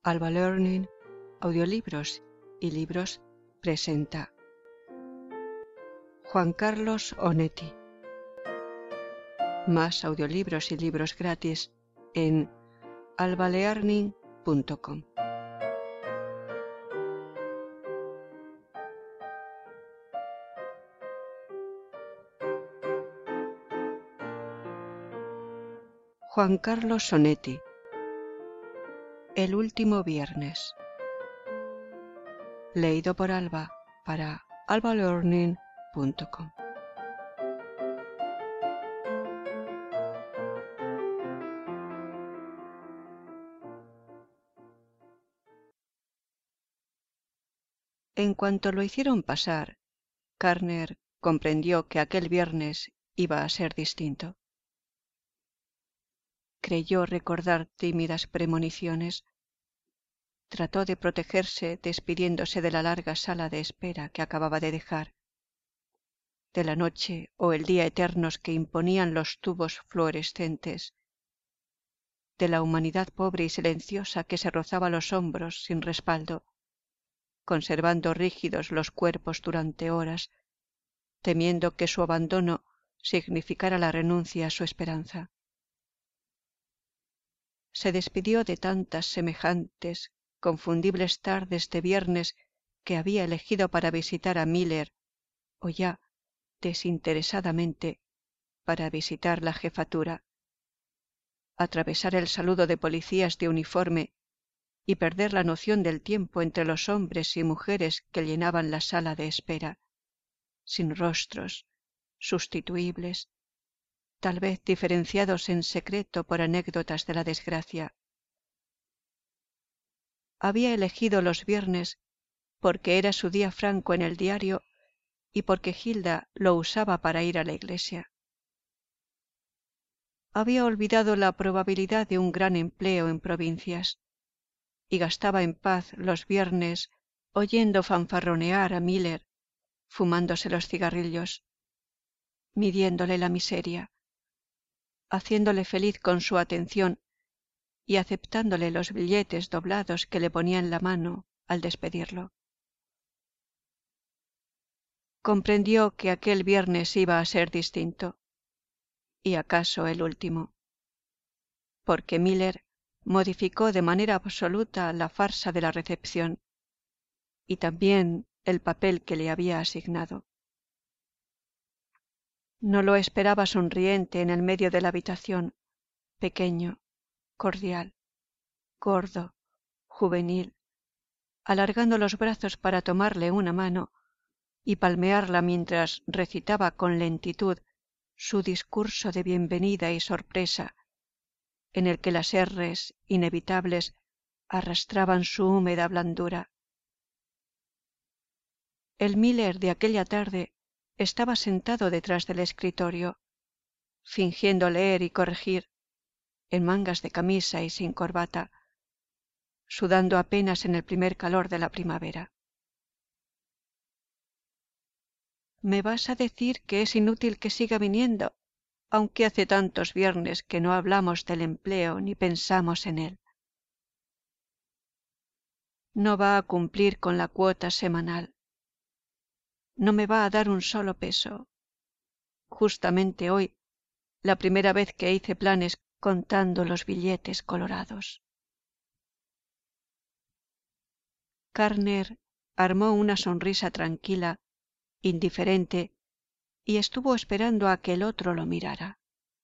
Alba Learning, Audiolibros y Libros presenta Juan Carlos Onetti. Más audiolibros y libros gratis en albalearning.com. Juan Carlos Onetti. El último viernes. Leído por Alba para albalearning.com. En cuanto lo hicieron pasar, Carner comprendió que aquel viernes iba a ser distinto. Creyó recordar tímidas premoniciones. Trató de protegerse despidiéndose de la larga sala de espera que acababa de dejar, de la noche o el día eternos que imponían los tubos fluorescentes, de la humanidad pobre y silenciosa que se rozaba los hombros sin respaldo, conservando rígidos los cuerpos durante horas, temiendo que su abandono significara la renuncia a su esperanza. Se despidió de tantas semejantes, confundibles tardes de viernes que había elegido para visitar a Miller, o ya, desinteresadamente, para visitar la jefatura, atravesar el saludo de policías de uniforme y perder la noción del tiempo entre los hombres y mujeres que llenaban la sala de espera, sin rostros, sustituibles, tal vez diferenciados en secreto por anécdotas de la desgracia. Había elegido los viernes porque era su día franco en el diario y porque Hilda lo usaba para ir a la iglesia. Había olvidado la probabilidad de un gran empleo en provincias y gastaba en paz los viernes oyendo fanfarronear a Miller, fumándose los cigarrillos, midiéndole la miseria, haciéndole feliz con su atención y aceptándole los billetes doblados que le ponía en la mano al despedirlo. Comprendió que aquel viernes iba a ser distinto, y acaso el último, porque Miller modificó de manera absoluta la farsa de la recepción y también el papel que le había asignado. No lo esperaba sonriente en el medio de la habitación, pequeño, cordial, gordo, juvenil, alargando los brazos para tomarle una mano y palmearla mientras recitaba con lentitud su discurso de bienvenida y sorpresa, en el que las erres inevitables arrastraban su húmeda blandura. El Miller de aquella tarde estaba sentado detrás del escritorio, fingiendo leer y corregir, en mangas de camisa y sin corbata, sudando apenas en el primer calor de la primavera. ¿Me vas a decir que es inútil que siga viniendo, aunque hace tantos viernes que no hablamos del empleo ni pensamos en él? No va a cumplir con la cuota semanal. No me va a dar un solo peso. Justamente hoy, la primera vez que hice planes contando los billetes colorados. Carner armó una sonrisa tranquila, indiferente, y estuvo esperando a que el otro lo mirara.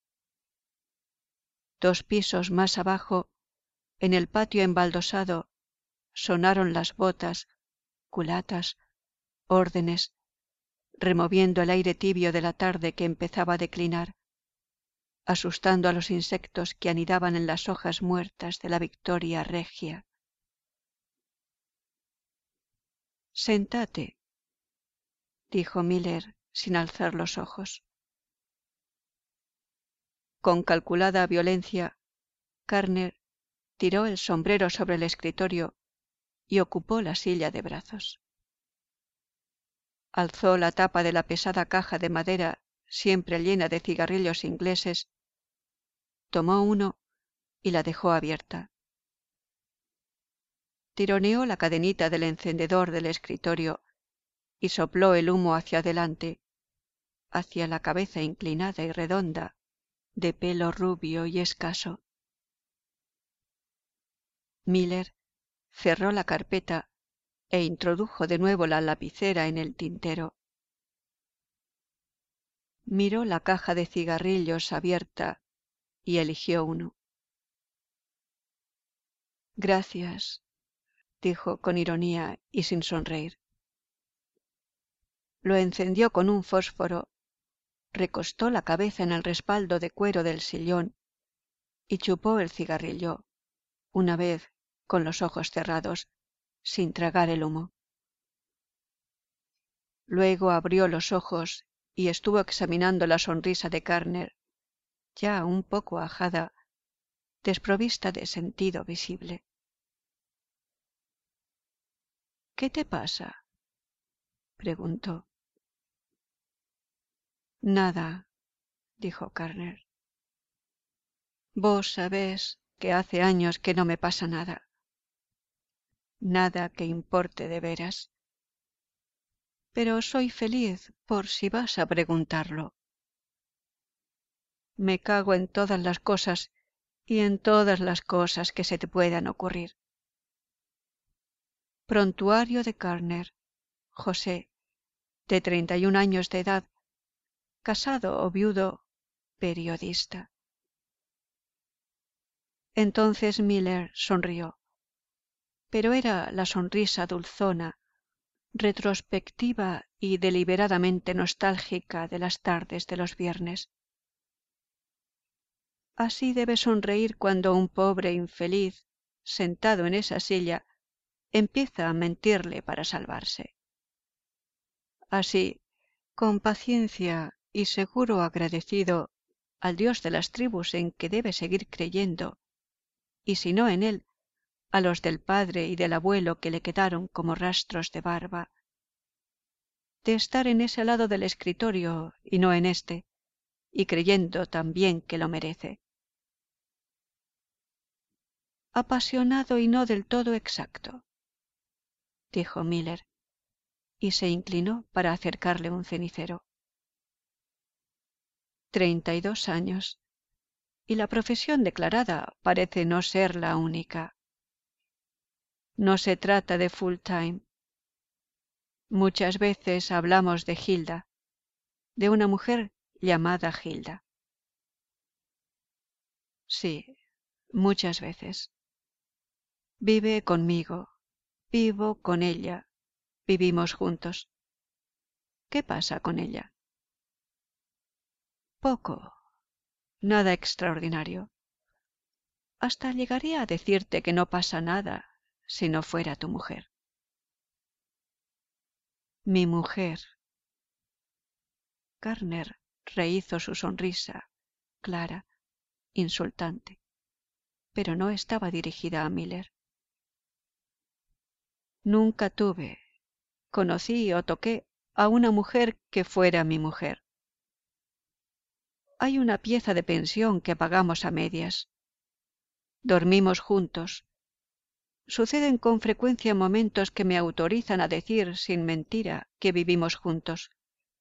2 pisos más abajo, en el patio embaldosado, sonaron las botas, culatas, órdenes, removiendo el aire tibio de la tarde que empezaba a declinar, asustando a los insectos que anidaban en las hojas muertas de la Victoria Regia. «Sentate», dijo Miller sin alzar los ojos. Con calculada violencia, Carner tiró el sombrero sobre el escritorio y ocupó la silla de brazos. Alzó la tapa de la pesada caja de madera siempre llena de cigarrillos ingleses, tomó uno y la dejó abierta. Tironeó la cadenita del encendedor del escritorio y sopló el humo hacia adelante, hacia la cabeza inclinada y redonda, de pelo rubio y escaso. Miller cerró la carpeta e introdujo de nuevo la lapicera en el tintero. Miró la caja de cigarrillos abierta y eligió uno. Gracias, dijo con ironía y sin sonreír. Lo encendió con un fósforo, recostó la cabeza en el respaldo de cuero del sillón y chupó el cigarrillo, una vez con los ojos cerrados, sin tragar el humo. Luego abrió los ojos y estuvo examinando la sonrisa de Carner, ya un poco ajada, desprovista de sentido visible. ¿Qué te pasa?, preguntó. Nada, dijo Carner. Vos sabés que hace años que no me pasa nada. Nada que importe de veras. Pero soy feliz por si vas a preguntarlo. Me cago en todas las cosas y en todas las cosas que se te puedan ocurrir. Prontuario de Carner, José, de 31 años de edad, casado o viudo, periodista. Entonces Miller sonrió, pero era la sonrisa dulzona, retrospectiva y deliberadamente nostálgica de las tardes de los viernes. Así debe sonreír cuando un pobre infeliz, sentado en esa silla, empieza a mentirle para salvarse. Así, con paciencia y seguro agradecido al Dios de las tribus en que debe seguir creyendo, y si no en él, a los del padre y del abuelo que le quedaron como rastros de barba, de estar en ese lado del escritorio y no en este, y creyendo también que lo merece. Apasionado y no del todo exacto, dijo Miller, y se inclinó para acercarle un cenicero. 32 años, y la profesión declarada parece no ser la única. No se trata de full time. Muchas veces hablamos de Hilda, de una mujer llamada Hilda. Sí, muchas veces. Vive conmigo, vivo con ella, vivimos juntos. ¿Qué pasa con ella? Poco, nada extraordinario. Hasta llegaría a decirte que no pasa nada si no fuera tu mujer. Mi mujer. Carner rehizo su sonrisa, clara, insultante, pero no estaba dirigida a Miller. Nunca tuve, conocí o toqué a una mujer que fuera mi mujer. Hay una pieza de pensión que pagamos a medias. Dormimos juntos. Suceden con frecuencia momentos que me autorizan a decir sin mentira que vivimos juntos.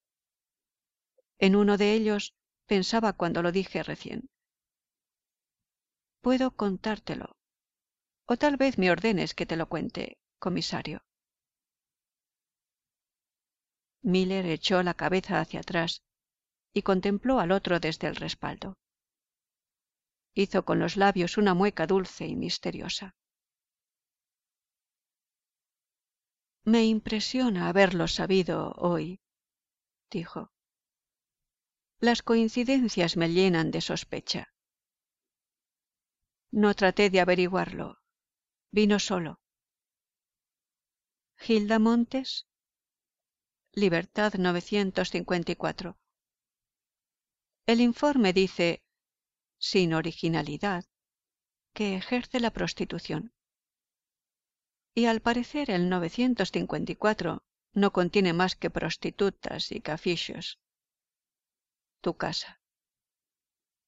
En uno de ellos pensaba cuando lo dije recién. Puedo contártelo, o tal vez me ordenes que te lo cuente, comisario. Miller echó la cabeza hacia atrás y contempló al otro desde el respaldo. Hizo con los labios una mueca dulce y misteriosa. Me impresiona haberlo sabido hoy, dijo. Las coincidencias me llenan de sospecha. No traté de averiguarlo. Vino solo. Hilda Montes, Libertad 954. El informe dice, sin originalidad, que ejerce la prostitución. Y al parecer el 954 no contiene más que prostitutas y cafichos. Tu casa.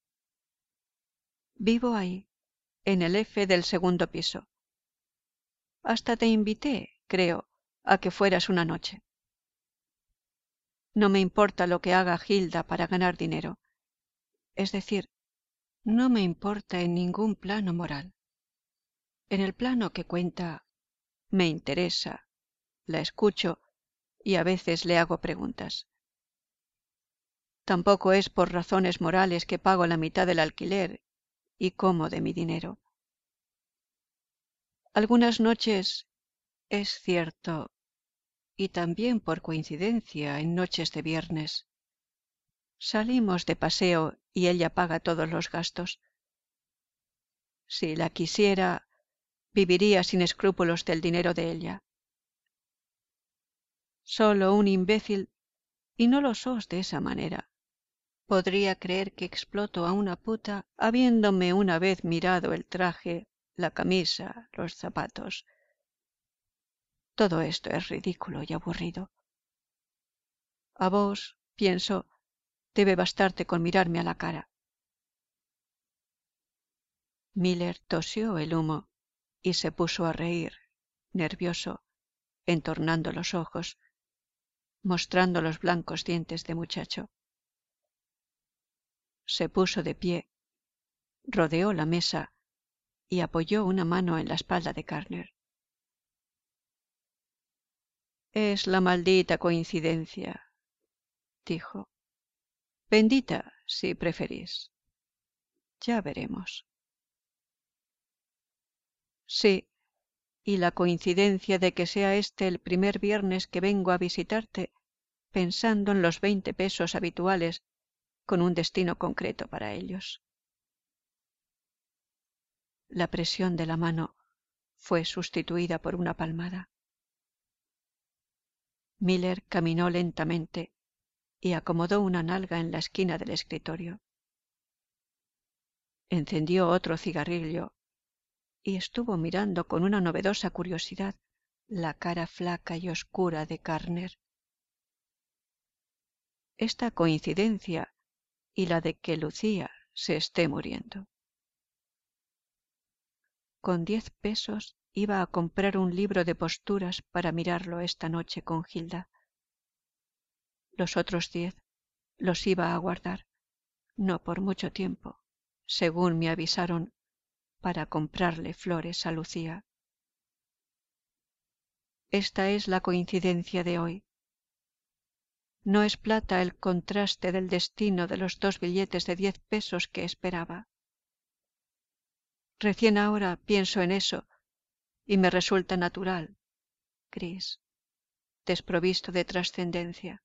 Vivo ahí, en el F del segundo piso. Hasta te invité, creo, a que fueras una noche. No me importa lo que haga Hilda para ganar dinero. Es decir, no me importa en ningún plano moral. En el plano que cuenta, me interesa, la escucho y a veces le hago preguntas. Tampoco es por razones morales que pago la mitad del alquiler y como de mi dinero. Algunas noches, es cierto, y también por coincidencia en noches de viernes, salimos de paseo y ella paga todos los gastos. Si la quisiera, viviría sin escrúpulos del dinero de ella. Solo un imbécil, y no lo sos de esa manera, podría creer que exploto a una puta habiéndome una vez mirado el traje, la camisa, los zapatos. Todo esto es ridículo y aburrido. A vos, pienso, debe bastarte con mirarme a la cara. Miller tosió el humo y se puso a reír, nervioso, entornando los ojos, mostrando los blancos dientes de muchacho. Se puso de pie, rodeó la mesa y apoyó una mano en la espalda de Carner. Es la maldita coincidencia, dijo. Bendita, si preferís. Ya veremos. Sí, y la coincidencia de que sea este el primer viernes que vengo a visitarte, pensando en los 20 pesos habituales, con un destino concreto para ellos. La presión de la mano fue sustituida por una palmada. Miller caminó lentamente y acomodó una nalga en la esquina del escritorio. Encendió otro cigarrillo y estuvo mirando con una novedosa curiosidad la cara flaca y oscura de Carner. Esta coincidencia y la de que Lucía se esté muriendo. Con 10 pesos iba a comprar un libro de posturas para mirarlo esta noche con Hilda. Los otros 10 los iba a guardar, no por mucho tiempo, según me avisaron, para comprarle flores a Lucía. Esta es la coincidencia de hoy. No es plata el contraste del destino de los 2 billetes de 10 pesos que esperaba. Recién ahora pienso en eso y me resulta natural, gris, desprovisto de trascendencia.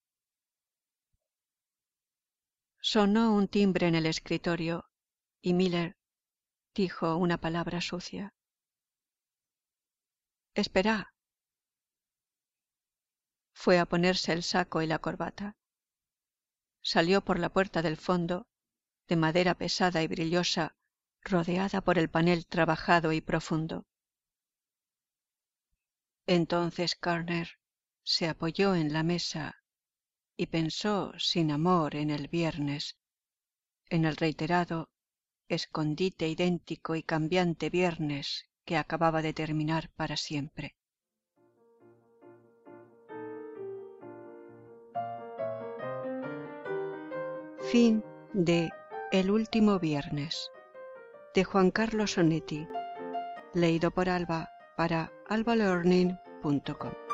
Sonó un timbre en el escritorio y Miller dijo una palabra sucia. Espera. Fue a ponerse el saco y la corbata. Salió por la puerta del fondo, de madera pesada y brillosa, rodeada por el panel trabajado y profundo. Entonces Carner se apoyó en la mesa y pensó sin amor en el viernes, en el reiterado, escondite idéntico y cambiante viernes que acababa de terminar para siempre. Fin de El último viernes, de Juan Carlos Onetti, leído por Alba para albalearning.com.